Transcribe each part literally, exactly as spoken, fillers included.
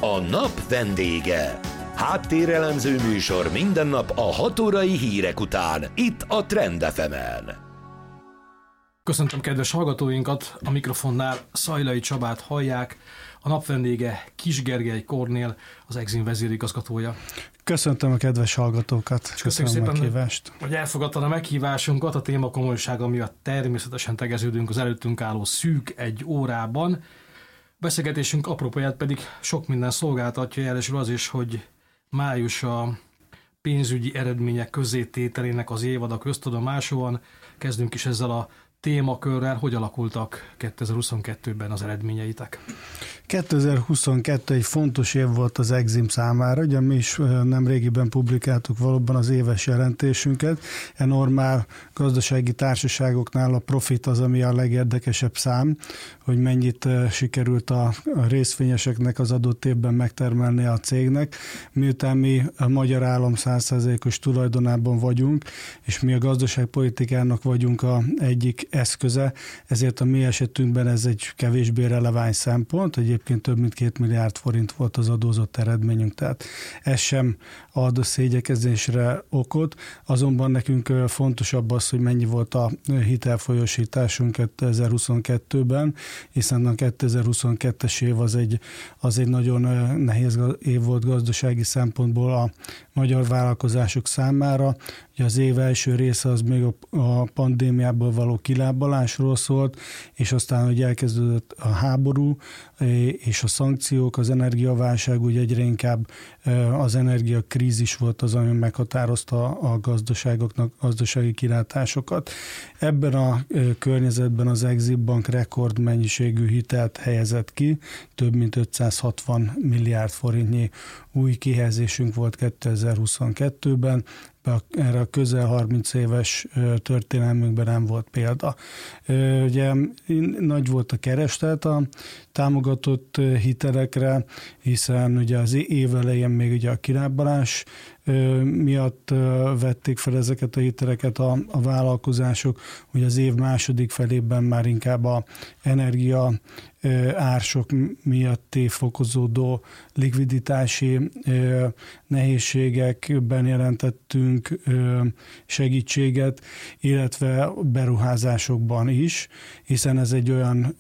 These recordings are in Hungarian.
A nap vendége. Háttérelemző műsor minden nap a hat órai hírek után, itt a Trend ef emen. Köszöntöm kedves hallgatóinkat, a mikrofonnál Szajlai Csabát hallják, a nap vendége Kiss Gergely Kornél, az Exim vezérigazgatója. Köszöntöm a kedves hallgatókat, köszönöm szépen, a meghívást. Hogy elfogadtad a meghívásunkat, a téma komolysága miatt természetesen tegeződünk az előttünk álló szűk egy órában. Beszélgetésünk apropóját pedig sok minden szolgáltatja, jelesül az is, hogy május a pénzügyi eredmények közzétételének az évad a köztudomásúan. Kezdünk is ezzel a témakörrel. Hogy alakultak kétezer-huszonkettőben az eredményeitek? kétezer-huszonkettő egy fontos év volt az Exim számára, ugye mi is nemrégiben publikáltuk valóban az éves jelentésünket. E normál gazdasági társaságoknál a profit az, ami a legérdekesebb szám, hogy mennyit sikerült a részvényeseknek az adott évben megtermelni a cégnek. Miután mi a magyar állam száz százalékos tulajdonában vagyunk, és mi a gazdaságpolitikának vagyunk a egyik eszköze, ezért a mi esetünkben ez egy kevésbé releváns szempont, egyébként több mint két milliárd forint volt az adózott eredményünk, tehát ez sem ad a szégyekezésre okot, azonban nekünk fontosabb az, hogy mennyi volt a hitelfolyósításunk kétezer-huszonkettőben, hiszen a kétezer-huszonkettes év az egy, az egy nagyon nehéz év volt gazdasági szempontból a magyar vállalkozások számára. Ugye az év első része az még a pandémiából való kilábalásról szólt, és aztán, hogy elkezdődött a háború és a szankciók, az energiaválság, úgy egyre inkább az energiakrízis volt az, ami meghatározta a gazdaságoknak gazdasági kilátásokat. Ebben a környezetben az Exim Bank rekordmennyiségű hitelt helyezett ki, több mint ötszázhatvan milliárd forintnyi új kihelyezésünk volt kétezer-huszonkettőben, erre a közel harminc éves történelmünkben nem volt példa. Ugye nagy volt a kereslet a támogatott hitelekre, hiszen ugye az év elején még ugye a kilábalás miatt vették fel ezeket a hiteleket a, a vállalkozások, hogy az év második felében már inkább a energia ársok miatti fokozódó likviditási nehézségekben jelentettünk segítséget, illetve beruházásokban is, hiszen ez egy olyan,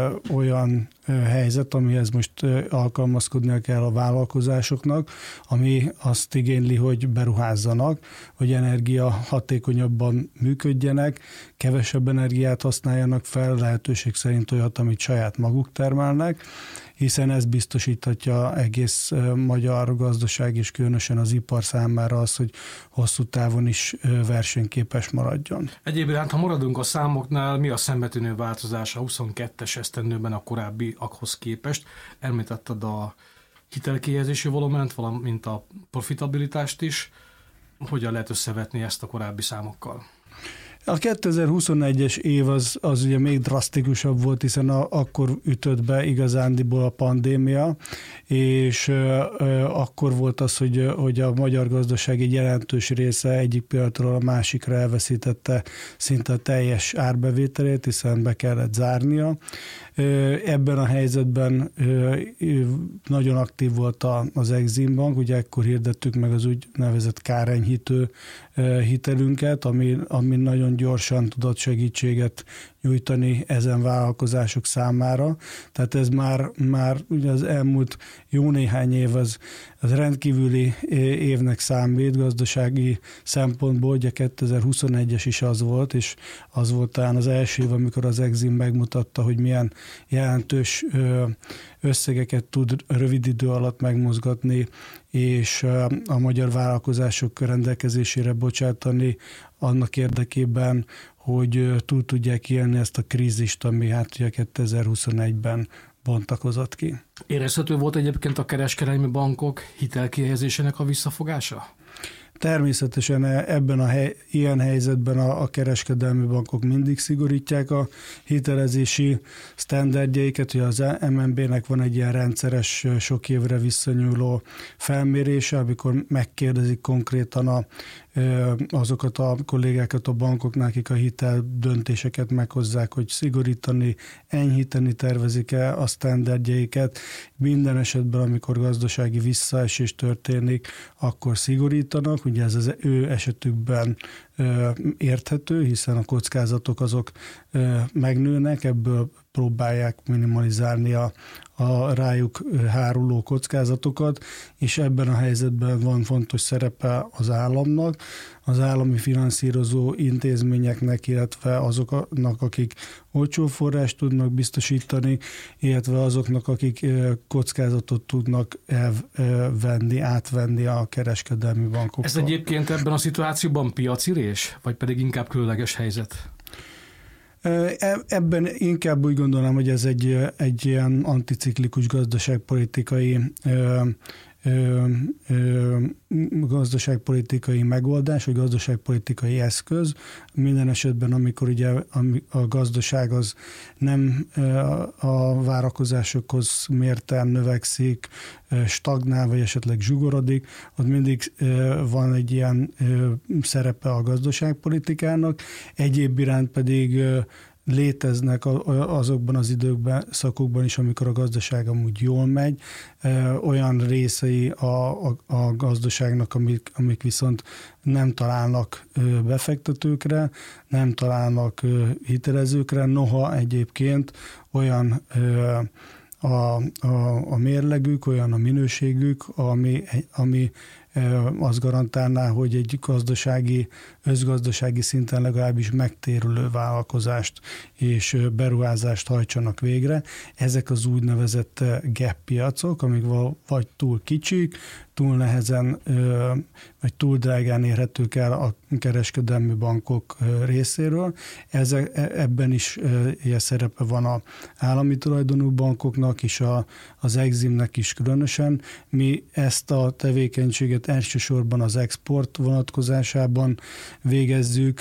olyan helyzet, amihez most alkalmazkodnia kell a vállalkozásoknak, ami azt igényli, hogy beruházzanak, hogy energia hatékonyabban működjenek, kevesebb energiát használjanak fel, lehetőség szerint olyat, amit saját maguk termelnek, hiszen ez biztosíthatja egész magyar gazdaság és különösen az ipar számára az, hogy hosszú távon is versenyképes maradjon. Egyébként, ha maradunk a számoknál, mi a szembetűnő változás a huszonkettes esztendőben a korábbiakhoz képest? Említetted a hitelkihelyezési volument, valamint a profitabilitást is. Hogyan lehet összevetni ezt a korábbi számokkal? A kétezer-huszonegyes év az, az ugye még drasztikusabb volt, hiszen a, akkor ütött be igazándiból a pandémia, és ö, ö, akkor volt az, hogy, hogy a magyar gazdaság egy jelentős része egyik pillanatról a másikra elveszítette szinte a teljes árbevételét, hiszen be kellett zárnia. Ö, ebben a helyzetben ö, ö, nagyon aktív volt a, az Exim Bank, ugye ekkor hirdettük meg az úgynevezett kárenyhítő ö, hitelünket, ami, ami nagyon gyorsan tudott segítséget nyújtani ezen vállalkozások számára. Tehát ez már, már ugye az elmúlt jó néhány év az, az rendkívüli évnek számít gazdasági szempontból, ugye kétezer-huszonegyes is az volt, és az volt talán az első év, amikor az Exim megmutatta, hogy milyen jelentős összegeket tud rövid idő alatt megmozgatni, és a magyar vállalkozások rendelkezésére bocsátani annak érdekében, hogy túl tudják élni ezt a krízist, ami hát ugye kétezer-huszonegyben bontakozott ki. Érezhető volt egyébként a kereskedelmi bankok hitelkihelyezésének a visszafogása? Természetesen ebben a hely, ilyen helyzetben a, a kereskedelmi bankok mindig szigorítják a hitelezési sztenderdjeiket, hogy az em en bé-nek van egy ilyen rendszeres, sok évre visszanyúló felmérése, amikor megkérdezik konkrétan a, azokat a kollégákat a bankoknál, akik a hitel döntéseket meghozzák, hogy szigorítani, enyhíteni tervezik-e a sztenderdjeiket. Minden esetben, amikor gazdasági visszaesés történik, akkor szigorítanak. Ugye ez az ő esetükben érthető, hiszen a kockázatok azok megnőnek, ebből próbálják minimalizálni a, a rájuk háruló kockázatokat, és ebben a helyzetben van fontos szerepe az államnak, az állami finanszírozó intézményeknek, illetve azoknak, akik olcsó forrást tudnak biztosítani, illetve azoknak, akik kockázatot tudnak elvenni, átvenni a kereskedelmi bankoktól. Ez egyébként ebben a szituációban piacirés, vagy pedig inkább különleges helyzet? Ebben inkább úgy gondolom, hogy ez egy, egy ilyen anticiklikus gazdaságpolitikai ö, ö, ö, gazdaságpolitikai megoldás, vagy gazdaságpolitikai eszköz. Minden esetben, amikor ugye a gazdaság az nem a várakozásokhoz mérten növekszik, stagnál, vagy esetleg zsugorodik, ott mindig van egy ilyen szerepe a gazdaságpolitikának, egyéb iránt pedig léteznek azokban az időkben, szakokban is, amikor a gazdaság amúgy jól megy, olyan részei a, a, a gazdaságnak, amik, amik viszont nem találnak befektetőkre, nem találnak hitelezőkre, noha egyébként olyan a, a, a mérlegük, olyan a minőségük, ami, ami azt garantálná, hogy egy gazdasági, összgazdasági szinten legalábbis megtérülő vállalkozást és beruházást hajtsanak végre. Ezek az úgynevezett gap piacok, amik vagy túl kicsik, túl nehezen vagy túl drágán érhetők el a kereskedelmi bankok részéről. Ezek, ebben is ilyen szerepe van az állami tulajdonú bankoknak és a, az Eximnek is különösen. Mi ezt a tevékenységet elsősorban az export vonatkozásában végezzük,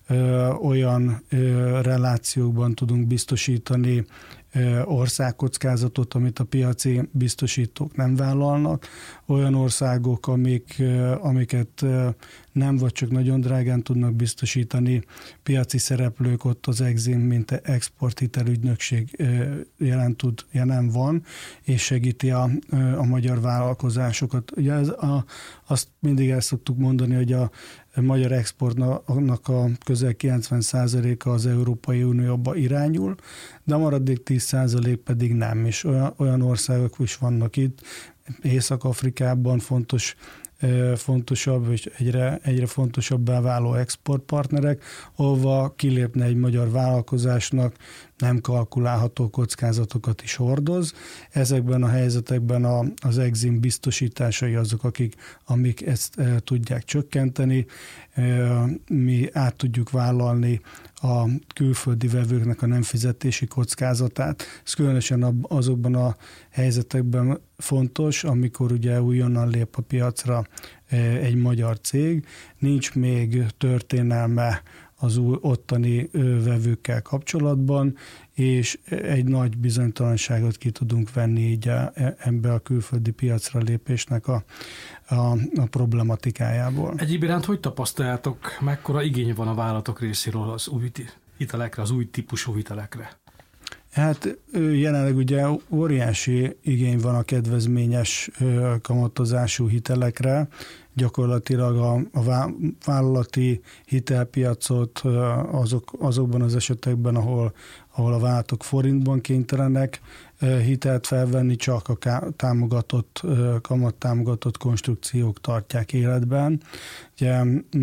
olyan relációkban tudunk biztosítani országkockázatot, amit a piaci biztosítók nem vállalnak, olyan országok, amik, amiket nem vagy csak nagyon drágán tudnak biztosítani piaci szereplők, ott az Exim, mint exporthitelügynökség jelen, tud, jelen van, és segíti a, a magyar vállalkozásokat. Ugye ez a, azt mindig el szoktuk mondani, hogy a magyar exportnak a közel kilencven százaléka az Európai Unióba irányul, de a maradék tíz százalék pedig nem, és olyan, olyan országok is vannak itt, Észak-Afrikában fontos, fontosabb, és egyre, egyre fontosabbá váló exportpartnerek, ahova kilépne egy magyar vállalkozásnak, nem kalkulálható kockázatokat is hordoz. Ezekben a helyzetekben a, az Exim biztosításai azok, akik, amik ezt e, tudják csökkenteni. E, mi át tudjuk vállalni a külföldi vevőknek a nem fizetési kockázatát. Ez különösen azokban a helyzetekben fontos, amikor ugye újonnan lép a piacra egy magyar cég, nincs még történelme az új ottani vevőkkel kapcsolatban, és egy nagy bizonytalanságot ki tudunk venni így a, ebbe a külföldi piacra lépésnek a, a, a problematikájából. Egyéb iránt hogy tapasztaljátok, mekkora igény van a vállalatok részéről az új hitelekre, az új típusú hitelekre? Hát jelenleg ugye óriási igény van a kedvezményes kamatozású hitelekre, gyakorlatilag a, a vállalati hitelpiacot azok, azokban az esetekben, ahol, ahol a vállalatok forintban kénytelenek hitelt felvenni, csak a támogatott, kamattámogatott konstrukciók tartják életben. Ugye,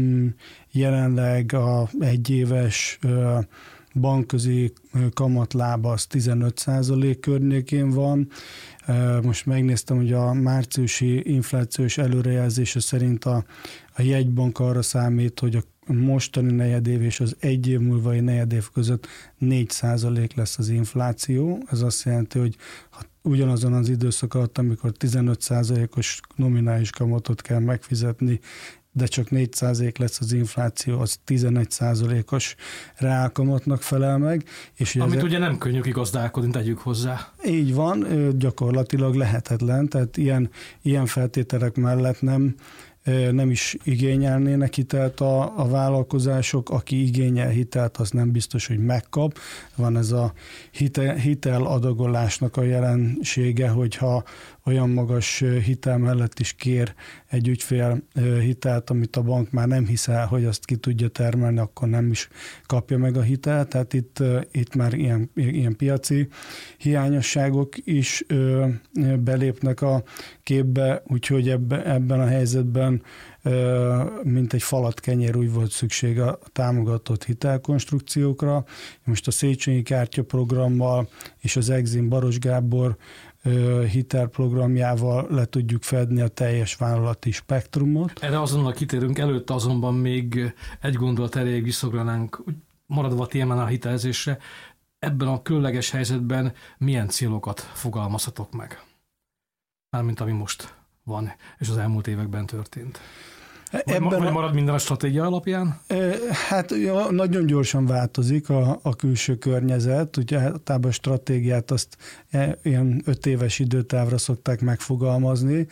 jelenleg a egyéves bankközi kamatlába az tizenöt százalék környékén van. Most megnéztem, hogy a márciusi inflációs előrejelzése szerint a, a jegybank arra számít, hogy a mostani negyedév és az egy év múlvai negyedév között négy százalék lesz az infláció. Ez azt jelenti, hogy ugyanazon az időszak alatt, amikor tizenöt százalékos nominális kamatot kell megfizetni, de csak négy százalék lesz az infláció, az tizenegy százalékos reálkamatnak felel meg. És Amit ezek, ugye nem könnyű kigazdálkodni, tegyük hozzá. Így van, gyakorlatilag lehetetlen, tehát ilyen, ilyen feltételek mellett nem, nem is igényelnének hitelt a, a vállalkozások, aki igényel hitelt, az nem biztos, hogy megkap. Van ez a hitel, hiteladagolásnak a jelensége, hogyha olyan magas hitel mellett is kér egy ügyfél hitelt, amit a bank már nem hiszel, hogy azt ki tudja termelni, akkor nem is kapja meg a hitelt. Tehát itt, itt már ilyen, ilyen piaci hiányosságok is belépnek a képbe, úgyhogy ebbe, ebben a helyzetben mint egy falat kenyér úgy volt szükség a támogatott hitelkonstrukciókra. Most a Széchenyi kártyaprogrammal és az Exim Baros Gábor hitelprogramjával le tudjuk fedni a teljes vállalati spektrumot. Erre azonnal kitérünk, előtte azonban még egy gondolat erejéig visszagranánk, maradva a témán a hitelezésre. Ebben a különleges helyzetben milyen célokat fogalmazhatok meg? Mármint ami most van, és az elmúlt években történt. Ebben vagy, vagy marad minden a stratégia alapján? Hát ja, nagyon gyorsan változik a, a külső környezet, ugye általában a stratégiát azt ilyen öt éves időtávra szokták megfogalmazni,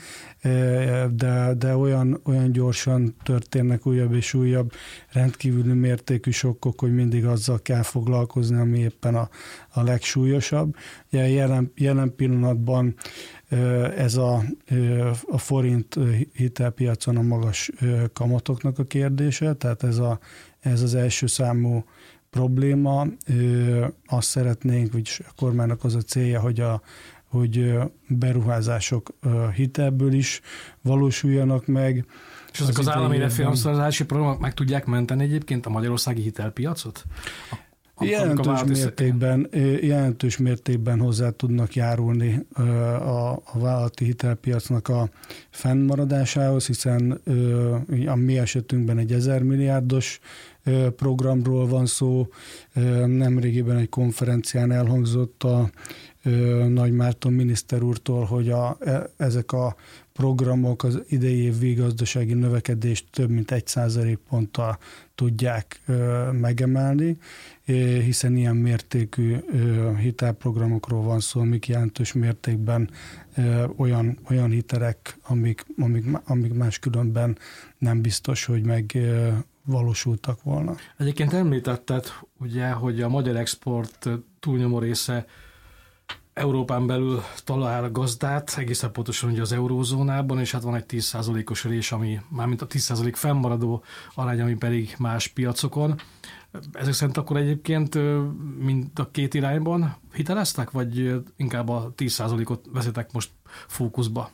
de, de olyan, olyan gyorsan történnek újabb és újabb rendkívüli mértékű sokkok, hogy mindig azzal kell foglalkozni, ami éppen a, a legsúlyosabb. Ugye jelen, jelen pillanatban ez a, a forint hitelpiacon a magas kamatoknak a kérdése, tehát ez, a, ez az első számú probléma. Azt szeretnénk, hogy a kormánynak az a célja, hogy a hogy beruházások hitelből is valósuljanak meg. És ezek az, az állami refinanszírozási programok meg tudják menteni egyébként a magyarországi hitelpiacot? Jelentős mértékben, jelentős mértékben hozzá tudnak járulni a, a vállalati hitelpiacnak a fennmaradásához, hiszen a mi esetünkben egy ezer milliárdos programról van szó. Nemrégiben egy konferencián elhangzott a Nagy Márton miniszter úrtól, hogy a, ezek a programok az idei év gazdasági növekedést több mint egy százalékponttal tudják megemelni, hiszen ilyen mértékű hitelprogramokról van szó, amik jelentős mértékben olyan, olyan hitelek, amik, amik, amik máskülönben nem biztos, hogy megvalósultak volna. Egyébként említetted, ugye, hogy a magyar export túlnyomó része Európán belül talál gazdát, egészen pontosan ugye az eurózónában, és hát van egy tíz százalékos rés, ami mármint a tíz százalék fennmaradó arány, ami pedig más piacokon. Ezek szerint akkor egyébként mind a két irányban hiteleztek, vagy inkább a tíz százalékot veszitek most fókuszba?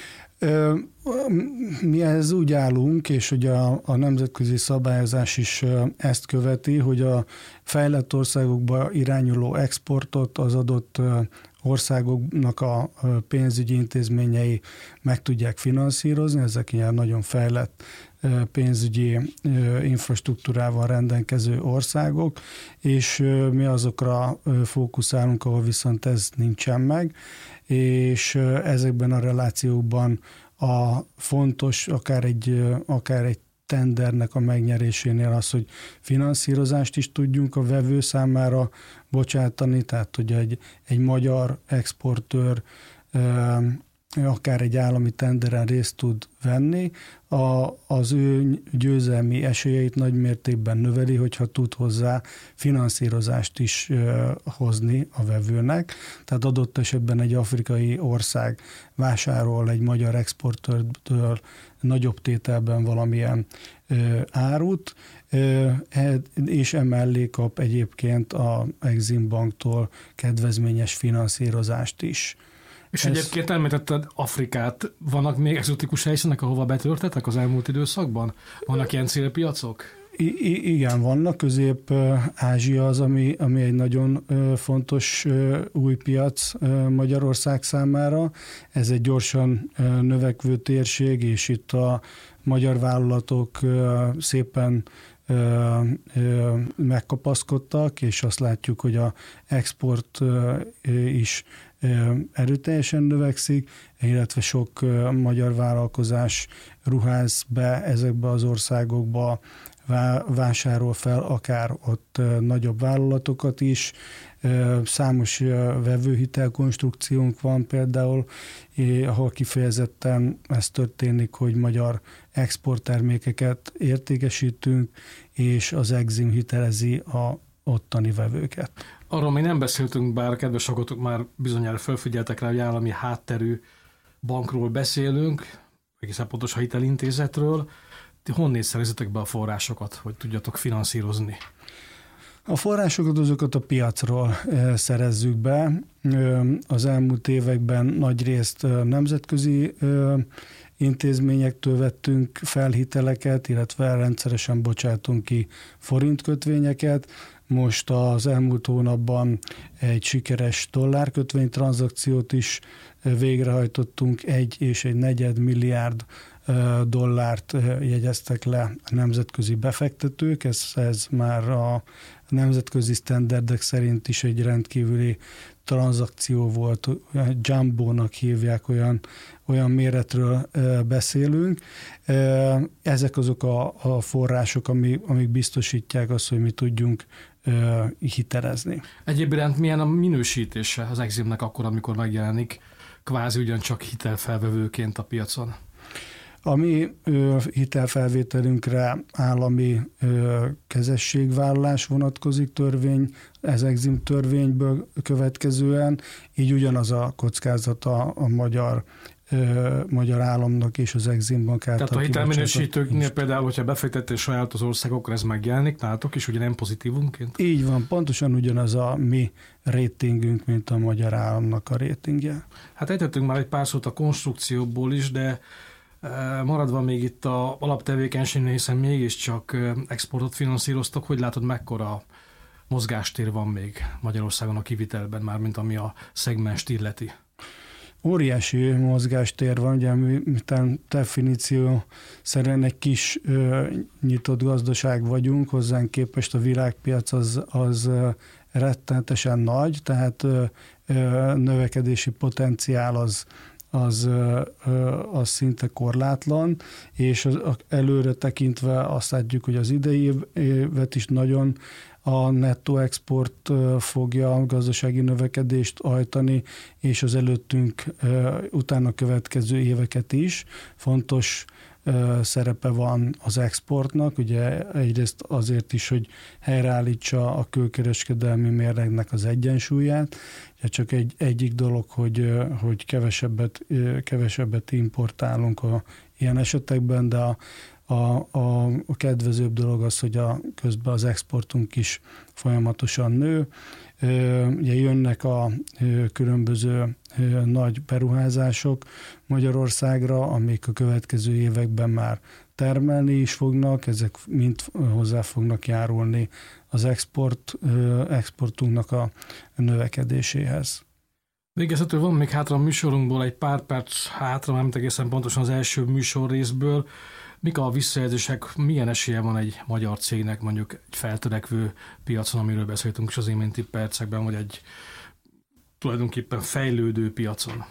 Mi ehhez úgy állunk, és hogy a, a nemzetközi szabályozás is ezt követi, hogy a fejlett országokba irányuló exportot az adott országoknak a pénzügyi intézményei meg tudják finanszírozni, ezek ilyen nagyon fejlett pénzügyi infrastruktúrával rendelkező országok, és mi azokra fókuszálunk, ahol viszont ez nincsen meg, és ezekben a relációkban a fontos, akár egy, akár egy tendernek a megnyerésénél az, hogy finanszírozást is tudjunk a vevő számára bocsátani, tehát hogy egy, egy magyar exportőr akár egy állami tenderen részt tud venni, a, az ő győzelmi esélyeit nagy mértékben növeli, hogyha tud hozzá finanszírozást is uh, hozni a vevőnek. Tehát adott esetben egy afrikai ország vásárol egy magyar exportőrtől nagyobb tételben valamilyen uh, árut, uh, és emellé kap egyébként a Exim Banktól kedvezményes finanszírozást is. És Ez... egyébként említetted Afrikát. Vannak még egzotikus helyszínek, ahova betörtetek az elmúlt időszakban? Vannak ilyen célpiacok? I- igen, vannak. Közép-Ázsia az, ami, ami egy nagyon fontos új piac Magyarország számára. Ez egy gyorsan növekvő térség, és itt a magyar vállalatok szépen megkapaszkodtak, és azt látjuk, hogy a export is erőteljesen növekszik, illetve sok magyar vállalkozás ruház be ezekbe az országokba, vásárol fel akár ott nagyobb vállalatokat is. Számos vevőhitelkonstrukciónk van például, ahol kifejezetten ez történik, hogy magyar exporttermékeket értékesítünk, és az Exim hitelezi a ottani vevőket. Arról még nem beszéltünk, bár kedves hallgatók már bizonyára felfigyeltek rá, hogy állami hátterű bankról beszélünk, egészen pontosan hitelintézetről. Ti honnét szerezitek be a forrásokat, hogy tudjatok finanszírozni? A forrásokat azokat a piacról szerezzük be. Az elmúlt években nagyrészt nemzetközi intézményektől vettünk fel hiteleket, illetve rendszeresen bocsátunk ki forintkötvényeket. Most az elmúlt hónapban egy sikeres dollárkötvény tranzakciót is végrehajtottunk, egy és egy negyed milliárd dollárt jegyeztek le a nemzetközi befektetők, ez, ez már a nemzetközi sztenderdek szerint is egy rendkívüli tranzakció volt, jumbónak hívják, olyan, olyan méretről beszélünk. Ezek azok a, a források, ami, amik biztosítják azt, hogy mi tudjunk hitelezni. Egyéb iránt milyen a minősítése az Eximnek akkor, amikor megjelenik kvázi ugyancsak hitelfelvevőként a piacon? A mi ö, hitelfelvételünkre állami ö, kezességvállalás vonatkozik törvény, ez Exim törvényből következően, így ugyanaz a kockázata a magyar ö, magyar államnak és az Exim Bank által. Tehát a hitelminősítőknél például, hogyha befektetés saját az országokra, ez megjelenik nálatok is, ugye nem pozitívunként? Így van, pontosan ugyanaz a mi ratingünk, mint a magyar államnak a ratingje. Hát ejtettünk már egy pár szót a konstrukcióból is, de maradva még itt a alaptevékenységnél, hiszen mégiscsak exportot finanszíroztok, hogy látod, mekkora mozgástér van még Magyarországon a kivitelben, mármint ami a szegmenst illeti? Óriási mozgástér van, ugye miután definíció szerint egy kis ö, nyitott gazdaság vagyunk, hozzánk képest a világpiac az, az rettenetesen nagy, tehát ö, ö, növekedési potenciál az az, az szinte korlátlan, és az, előre tekintve azt látjuk, hogy az idei évet is nagyon a nettó export fogja a gazdasági növekedést ajtani, és az előttünk utána következő éveket is. Fontos szerepe van az exportnak, ugye egyrészt azért is, hogy helyreállítsa a külkereskedelmi mérlegnek az egyensúlyát. Ugye csak egy, egyik dolog, hogy, hogy kevesebbet, kevesebbet importálunk a, ilyen esetekben, de a, a, a, a kedvezőbb dolog az, hogy a, közben az exportunk is folyamatosan nő. Ugye jönnek a különböző nagy beruházások Magyarországra, amik a következő években már termelni is fognak, ezek mind hozzá fognak járulni az export, exportunknak a növekedéséhez. Végezetül van még hátra a műsorunkból egy pár perc hátra, mármint egészen pontosan az első műsor részből. Mik a visszajelzések, milyen esélye van egy magyar cégnek mondjuk egy feltörekvő piacon, amiről beszéltünk is az iménti percekben, vagy egy tulajdonképpen fejlődő piacon?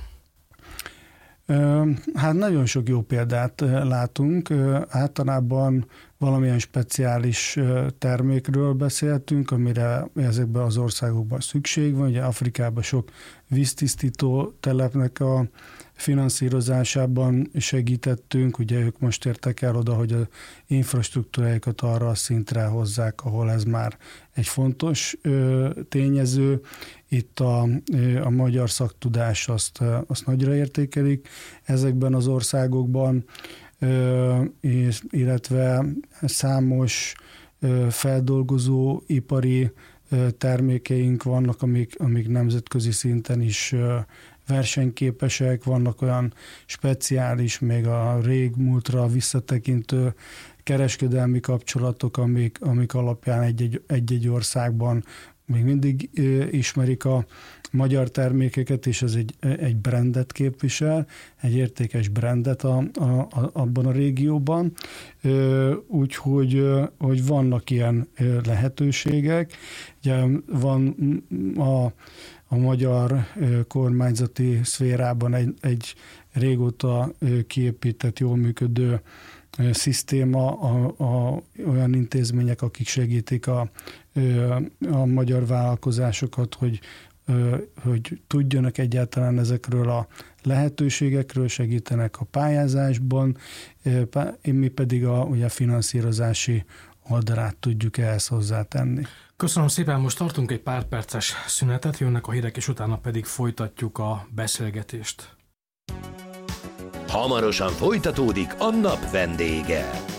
Hát nagyon sok jó példát látunk. Általában valamilyen speciális termékről beszéltünk, amire ezekben az országokban szükség van. Ugye Afrikában sok víztisztító telepnek a finanszírozásában segítettünk, ugye ők most értek el oda, hogy az infrastruktúrájukat arra a szintre hozzák, ahol ez már egy fontos ö, tényező. Itt a, a magyar szaktudás azt, azt nagyra értékelik ezekben az országokban, ö, és, illetve számos ö, feldolgozó ipari ö, termékeink vannak, amik, amik nemzetközi szinten is ö, versenyképesek, vannak olyan speciális, még a régmúltra visszatekintő kereskedelmi kapcsolatok, amik, amik alapján egy-egy, egy-egy országban még mindig ismerik a magyar termékeket, és ez egy, egy brandet képvisel, egy értékes brandet a, a, a, abban a régióban. Úgyhogy hogy vannak ilyen lehetőségek. Ugye van a a magyar kormányzati szférában egy, egy régóta kiépített, jól működő szisztéma, a, a, olyan intézmények, akik segítik a, a magyar vállalkozásokat, hogy, hogy tudjanak egyáltalán ezekről a lehetőségekről, segítenek a pályázásban, mi pedig a ugye, finanszírozási oldalát tudjuk ehhez hozzátenni. Köszönöm szépen, most tartunk egy pár perces szünetet, jönnek a hírek, és utána pedig folytatjuk a beszélgetést. Hamarosan folytatódik a nap vendége.